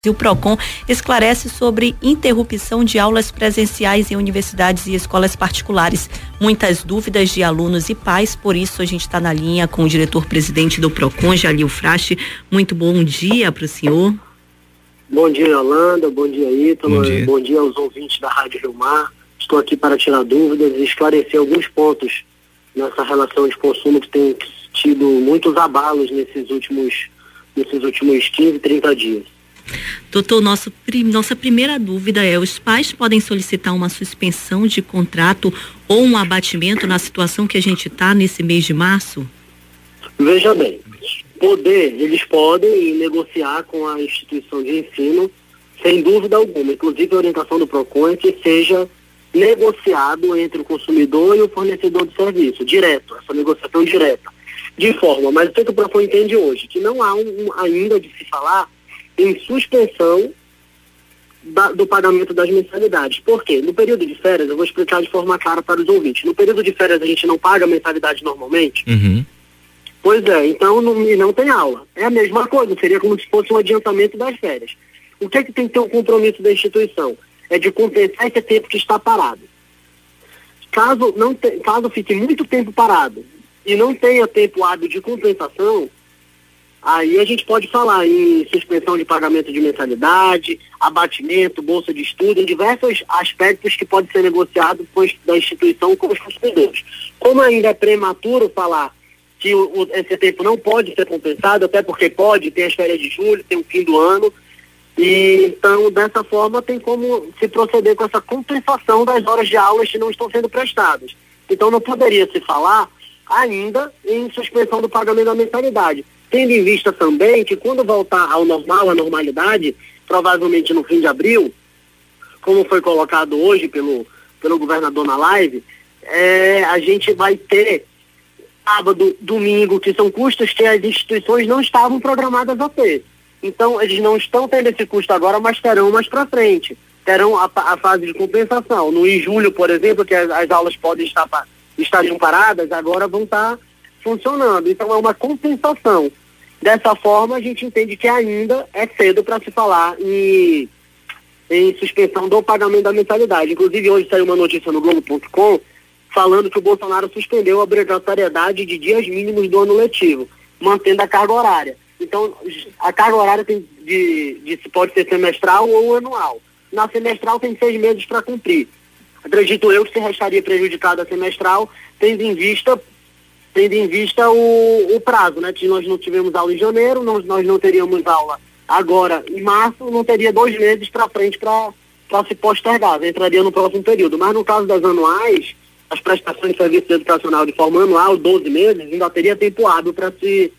E o PROCON esclarece sobre interrupção de aulas presenciais em universidades e escolas particulares. Muitas dúvidas de alunos e pais, por isso a gente está na linha com o diretor-presidente do PROCON, Jalil Frashi. Muito bom dia para o senhor. Bom dia, Yolanda. Bom dia, Ítalo. Bom dia aos ouvintes da Rádio Rio Mar. Estou aqui para tirar dúvidas e esclarecer alguns pontos nessa relação de consumo que tem tido muitos abalos nesses últimos 15, 30 dias. Doutor, nossa primeira dúvida é: os pais podem solicitar uma suspensão de contrato ou um abatimento na situação que a gente está nesse mês de março? Veja bem, eles podem negociar com a instituição de ensino, sem dúvida alguma. Inclusive a orientação do PROCON é que seja negociado entre o consumidor e o fornecedor de serviço, direto, essa negociação direta, de forma, mas o que o PROCON entende hoje? Que não há ainda de se falar em suspensão do pagamento das mensalidades. Por quê? No período de férias, eu vou explicar de forma clara para os ouvintes, no período de férias a gente não paga mensalidade normalmente? Uhum. Pois é, então não tem aula. É a mesma coisa, seria como se fosse um adiantamento das férias. O que é que tem que ter um compromisso da instituição? É de compensar esse tempo que está parado. Caso fique muito tempo parado e não tenha tempo hábil de compensação, aí a gente pode falar em suspensão de pagamento de mensalidade, abatimento, bolsa de estudo, em diversos aspectos que podem ser negociados da instituição com os consumidores. Como ainda é prematuro falar que esse tempo não pode ser compensado, até porque tem as férias de julho, tem o fim do ano, e então dessa forma tem como se proceder com essa compensação das horas de aulas que não estão sendo prestadas. Então não poderia se falar ainda em suspensão do pagamento da mensalidade, tendo em vista também que quando voltar ao normal, à normalidade, provavelmente no fim de abril, como foi colocado hoje pelo governador na live, a gente vai ter sábado, domingo, que são custos que as instituições não estavam programadas a ter. Então, eles não estão tendo esse custo agora, mas terão mais para frente. Terão a fase de compensação. Em julho, por exemplo, que as aulas podem estariam paradas, agora vão estar funcionando. Então, é uma compensação. Dessa forma, a gente entende que ainda é cedo para se falar em suspensão do pagamento da mensalidade. Inclusive, hoje saiu uma notícia no Globo.com falando que o Bolsonaro suspendeu a obrigatoriedade de dias mínimos do ano letivo, mantendo a carga horária. Então, a carga horária pode ser semestral ou anual. Na semestral tem 6 meses para cumprir. Acredito eu que se restaria prejudicado a semestral, tendo em vista o prazo, né? Que nós não tivemos aula em janeiro, nós não teríamos aula agora em março, não teria 2 meses para frente para se postergar, entraria no próximo período. Mas no caso das anuais, as prestações de serviço educacional de forma anual, 12 meses, ainda teria tempo hábil para se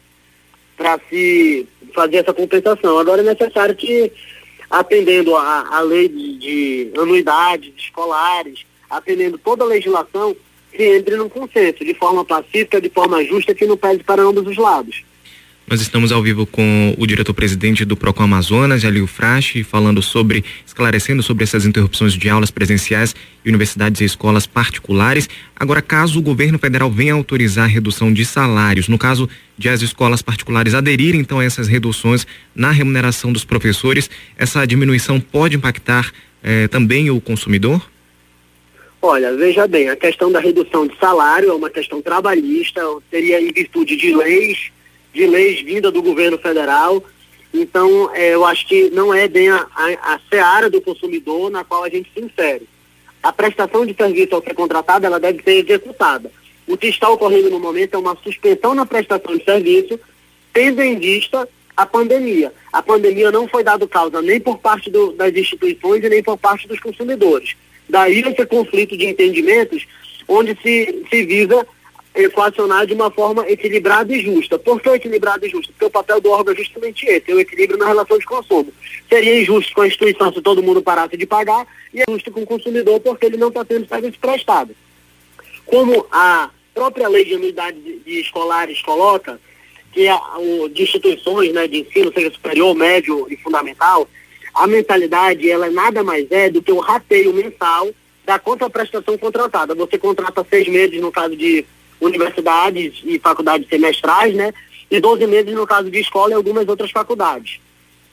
fazer essa compensação. Agora é necessário que, atendendo a lei de anuidades escolares, atendendo toda a legislação, se entre num consenso, de forma pacífica, de forma justa, que não pese para ambos os lados. Nós estamos ao vivo com o diretor-presidente do PROCON Amazonas, Jalil Frashi, esclarecendo sobre essas interrupções de aulas presenciais em universidades e escolas particulares. Agora, caso o governo federal venha autorizar a redução de salários, no caso de as escolas particulares aderirem então a essas reduções na remuneração dos professores, essa diminuição pode impactar também o consumidor? Olha, veja bem, a questão da redução de salário é uma questão trabalhista, seria em virtude de leis vinda do governo federal. Então, eu acho que não é bem a seara do consumidor na qual a gente se insere. A prestação de serviço ao ser contratada, ela deve ser executada. O que está ocorrendo no momento é uma suspensão na prestação de serviço, tendo em vista a pandemia. A pandemia não foi dada causa nem por parte das instituições e nem por parte dos consumidores. Daí esse conflito de entendimentos, onde se visa equacionar de uma forma equilibrada e justa. Por que equilibrada e justa? Porque o papel do órgão é justamente esse, o equilíbrio na relação de consumo. Seria injusto com a instituição se todo mundo parasse de pagar, e é justo com o consumidor porque ele não está tendo serviço prestado. Como a própria lei de anuidade de escolares coloca, que de instituições, né, de ensino, seja superior, médio e fundamental, a mensalidade, ela nada mais é do que o rateio mensal da contraprestação contratada. Você contrata 6 meses no caso de universidades e faculdades semestrais, né? E 12 meses no caso de escola e algumas outras faculdades.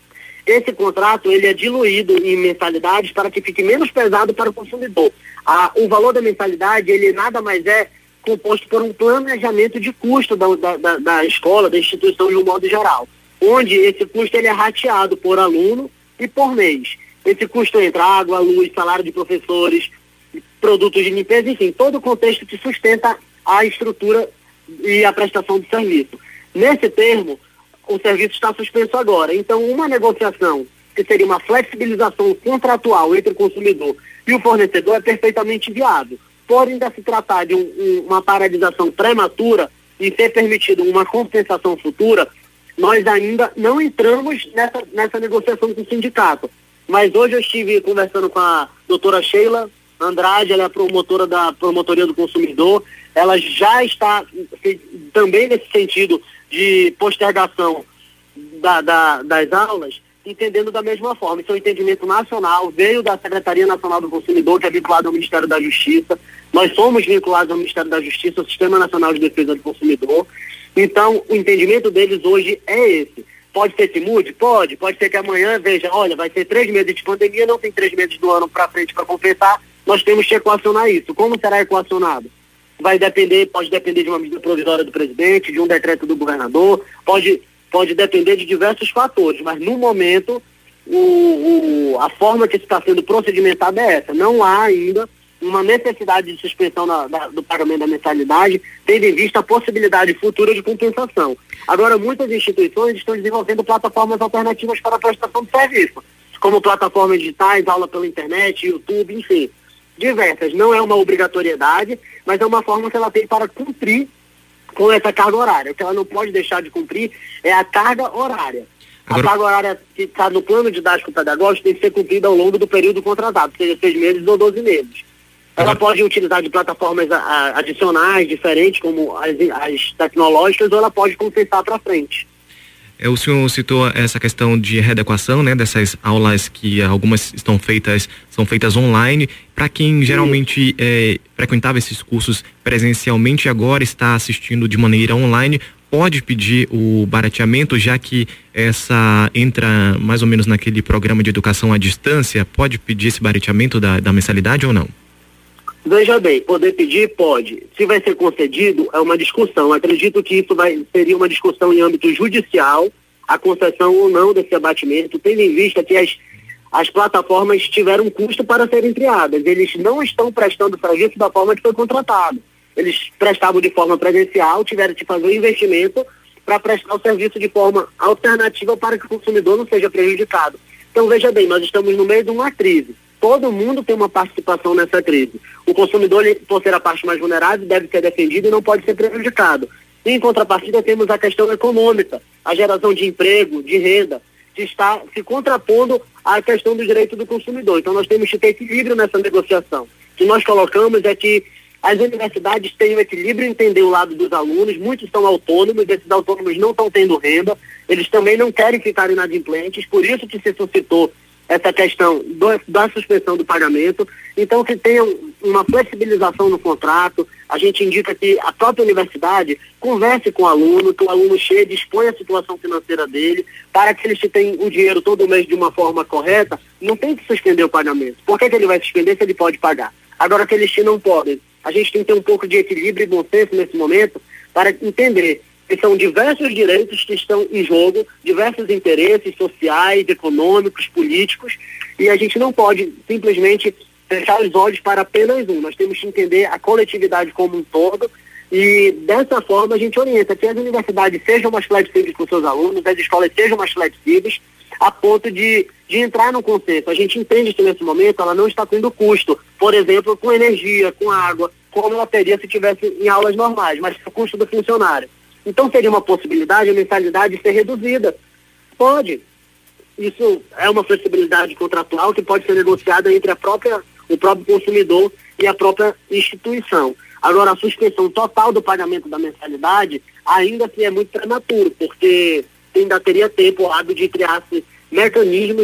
esse contrato ele é diluído em mensalidades para que fique menos pesado para o consumidor. O valor da mensalidade, ele nada mais é composto por um planejamento de custo da escola, da instituição de um modo geral, onde esse custo ele é rateado por aluno e por mês. Esse custo entra água, luz, salário de professores, produtos de limpeza, enfim, todo o contexto que sustenta a estrutura e a prestação do serviço. Nesse termo, o serviço está suspenso agora. Então, uma negociação que seria uma flexibilização contratual entre o consumidor e o fornecedor é perfeitamente viável. Pode ainda se tratar de uma paralisação prematura e ser permitido uma compensação futura, nós ainda não entramos nessa negociação com o sindicato. Mas hoje eu estive conversando com a doutora Sheila Andrade, ela é a promotora da Promotoria do Consumidor, ela já está também nesse sentido de postergação das aulas, entendendo da mesma forma. Isso é um entendimento nacional, veio da Secretaria Nacional do Consumidor, que é vinculado ao Ministério da Justiça. Nós somos vinculados ao Ministério da Justiça, ao Sistema Nacional de Defesa do Consumidor. Então, o entendimento deles hoje é esse. Pode ser que mude? Pode ser que amanhã veja, olha, vai ser 3 meses de pandemia, não tem 3 meses do ano para frente para compensar, nós temos que equacionar isso. Como será equacionado? Pode depender de uma medida provisória do presidente, de um decreto do governador, pode depender de diversos fatores, mas no momento a forma que está sendo procedimentada é essa. Não há ainda uma necessidade de suspensão do pagamento da mensalidade, tendo em vista a possibilidade futura de compensação. Agora, muitas instituições estão desenvolvendo plataformas alternativas para a prestação de serviço, como plataformas digitais, aula pela internet, YouTube, enfim, diversas. Não é uma obrigatoriedade, mas é uma forma que ela tem para cumprir com essa carga horária. O que ela não pode deixar de cumprir é a carga horária. Agora, a carga horária que está no plano didático pedagógico tem que ser cumprida ao longo do período contratado, seja 6 meses ou 12 meses. Ela pode utilizar de plataformas adicionais, diferentes, como as tecnológicas, ou ela pode compensar para frente. O senhor citou essa questão de readequação, né, dessas aulas que algumas são feitas online. Para quem geralmente frequentava esses cursos presencialmente e agora está assistindo de maneira online, pode pedir o barateamento, já que essa entra mais ou menos naquele programa de educação à distância, pode pedir esse barateamento da mensalidade ou não? Veja bem, poder pedir pode. Se vai ser concedido, é uma discussão. Acredito que isso seria uma discussão em âmbito judicial, a concessão ou não desse abatimento, tendo em vista que as plataformas tiveram um custo para serem criadas. Eles não estão prestando serviço da forma que foi contratado. Eles prestavam de forma presencial, tiveram que fazer um investimento para prestar o serviço de forma alternativa para que o consumidor não seja prejudicado. Então, veja bem, nós estamos no meio de uma crise. Todo mundo tem uma participação nessa crise. O consumidor, por ser a parte mais vulnerável, deve ser defendido e não pode ser prejudicado. E, em contrapartida, temos a questão econômica, a geração de emprego, de renda, que está se contrapondo à questão do direito do consumidor. Então, nós temos que ter equilíbrio nessa negociação. O que nós colocamos é que as universidades têm um equilíbrio em entender o lado dos alunos, muitos são autônomos, esses autônomos não estão tendo renda, eles também não querem ficar inadimplentes, por isso que se suscitou essa questão da suspensão do pagamento. Então, que tenha uma flexibilização no contrato. A gente indica que a própria universidade converse com o aluno, que o aluno chegue, exponha a situação financeira dele, para que eles tenham o dinheiro todo mês de uma forma correta, não tem que suspender o pagamento. Por que ele vai suspender se ele pode pagar? Agora, que eles não podem. A gente tem que ter um pouco de equilíbrio e bom senso nesse momento para entender que são diversos direitos que estão em jogo, diversos interesses sociais, econômicos, políticos, e a gente não pode simplesmente fechar os olhos para apenas um. Nós temos que entender a coletividade como um todo, e dessa forma a gente orienta que as universidades sejam mais flexíveis com seus alunos, as escolas sejam mais flexíveis, a ponto de entrar no consenso. A gente entende que nesse momento ela não está tendo custo, por exemplo, com energia, com água, como ela teria se tivesse em aulas normais, mas o custo do funcionário. Então seria uma possibilidade a mensalidade ser reduzida. Pode. Isso é uma flexibilidade contratual que pode ser negociada entre o próprio consumidor e a própria instituição. Agora, a suspensão total do pagamento da mensalidade ainda assim é muito prematuro, porque ainda teria tempo hábil de criar mecanismos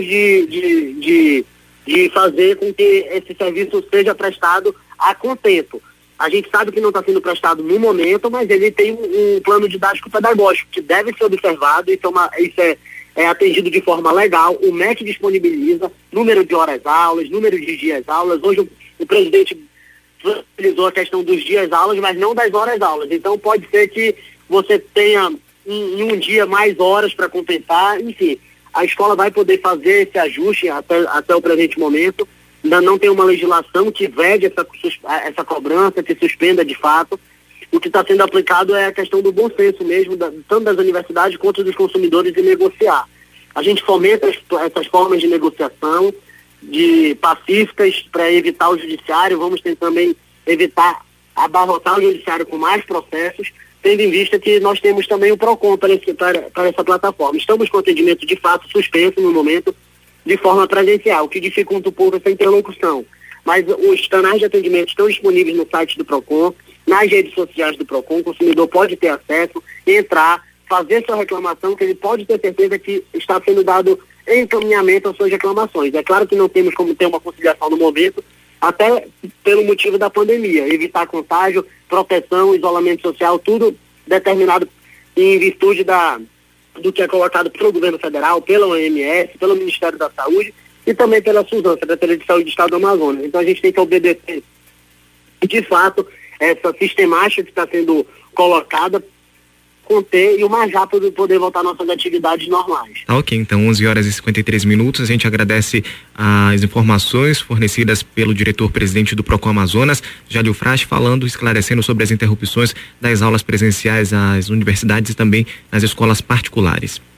de fazer com que esse serviço seja prestado a contento. A gente sabe que não está sendo prestado no momento, mas ele tem um plano didático pedagógico que deve ser observado. Isso é atendido de forma legal, o MEC disponibiliza número de horas-aulas, número de dias-aulas. Hoje o presidente utilizou a questão dos dias-aulas, mas não das horas-aulas. Então pode ser que você tenha em um dia mais horas para compensar, enfim. A escola vai poder fazer esse ajuste até o presente momento. Ainda não tem uma legislação que vede essa cobrança, que suspenda de fato. O que está sendo aplicado é a questão do bom senso mesmo, tanto das universidades quanto dos consumidores, de negociar. A gente fomenta essas formas de negociação, de pacíficas, para evitar o judiciário. Vamos também evitar abarrotar o judiciário com mais processos, tendo em vista que nós temos também o PROCON para essa plataforma. Estamos com atendimento de fato suspenso no momento, de forma presencial, o que dificulta um pouco essa interlocução. Mas os canais de atendimento estão disponíveis no site do PROCON, nas redes sociais do PROCON. O consumidor pode ter acesso, entrar, fazer sua reclamação, que ele pode ter certeza que está sendo dado encaminhamento às suas reclamações. É claro que não temos como ter uma conciliação no momento, até pelo motivo da pandemia, evitar contágio, proteção, isolamento social, tudo determinado em virtude do que é colocado pelo governo federal, pela OMS, pelo Ministério da Saúde e também pela SUSAM, Secretaria de Saúde do Estado do Amazonas. Então a gente tem que obedecer, de fato, essa sistemática que está sendo colocada, conter e o mais rápido poder voltar às nossas atividades normais. Ok, então 11h53. A gente agradece as informações fornecidas pelo diretor-presidente do PROCON Amazonas, Jálio Frasch, esclarecendo sobre as interrupções das aulas presenciais às universidades e também nas escolas particulares.